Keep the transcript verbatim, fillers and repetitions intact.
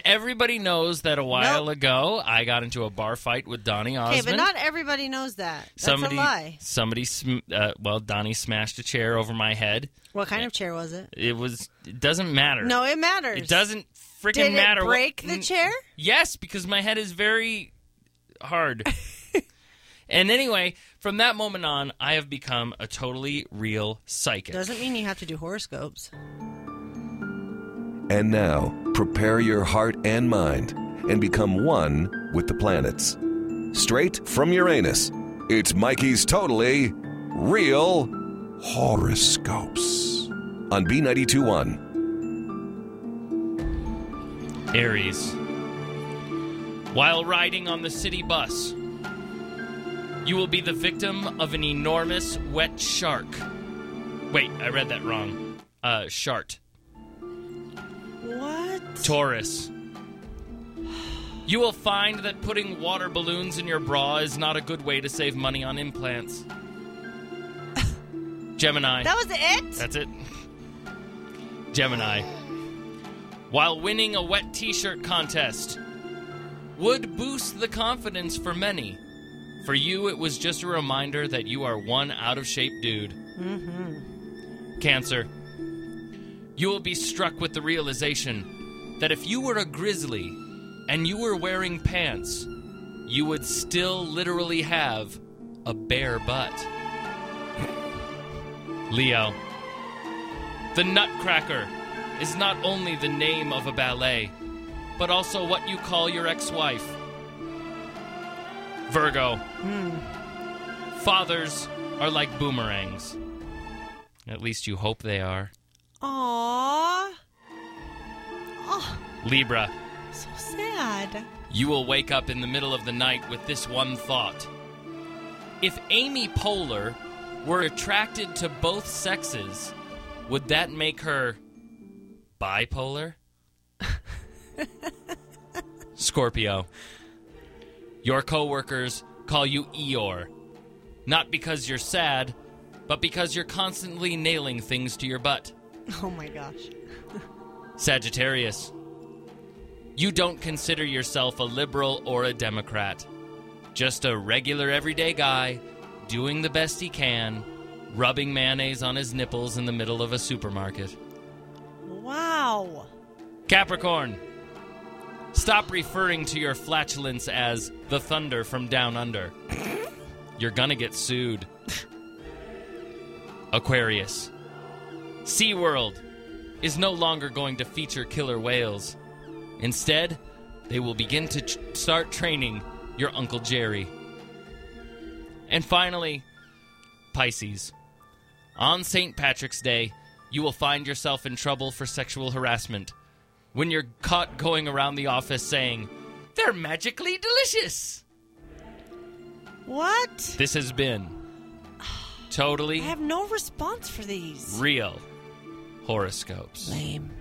everybody knows that a while Nope. ago I got into a bar fight with Donnie Osmond. Okay, but not everybody knows that. That's somebody, a lie. Somebody, sm- uh, well, Donnie smashed a chair over my head. What kind of chair was it? It was. It doesn't matter. No, it matters. It doesn't freaking Did matter. it break what, the chair? Yes, because my head is very hard. And anyway, from that moment on, I have become a totally real psychic. Doesn't mean you have to do horoscopes. And now, prepare your heart and mind and become one with the planets. Straight from Uranus, it's Mikey's Totally Real Horoscopes on B ninety-two point one. Aries. While riding on the city bus, you will be the victim of an enormous wet shark. Wait, I read that wrong. Uh, shart. What? Taurus. You will find that putting water balloons in your bra is not a good way to save money on implants. Gemini. That was it? That's it. Gemini. While winning a wet t-shirt contest would boost the confidence for many. For you, it was just a reminder that you are one out-of-shape dude. Mm-hmm. Cancer. You will be struck with the realization that if you were a grizzly and you were wearing pants, you would still literally have a bare butt. Leo. The Nutcracker is not only the name of a ballet, but also what you call your ex-wife. Virgo. Hmm. Fathers are like boomerangs. At least you hope they are. Aww. Oh, Libra. so sad. You will wake up in the middle of the night with this one thought. If Amy Poehler were attracted to both sexes, would that make her bipolar? Scorpio. Your coworkers call you Eeyore. Not because you're sad, but because you're constantly nailing things to your butt. Oh my gosh. Sagittarius. You don't consider yourself a liberal or a Democrat. Just a regular everyday guy doing the best he can, rubbing mayonnaise on his nipples in the middle of a supermarket. Wow. Capricorn. Stop referring to your flatulence as the thunder from down under. You're gonna get sued. Aquarius. SeaWorld is no longer going to feature killer whales. Instead, they will begin to ch- start training your Uncle Jerry. And finally, Pisces. On Saint Patrick's Day, you will find yourself in trouble for sexual harassment when you're caught going around the office saying, "They're magically delicious." What? This has been totally I have no response for these. real horoscopes. Lame.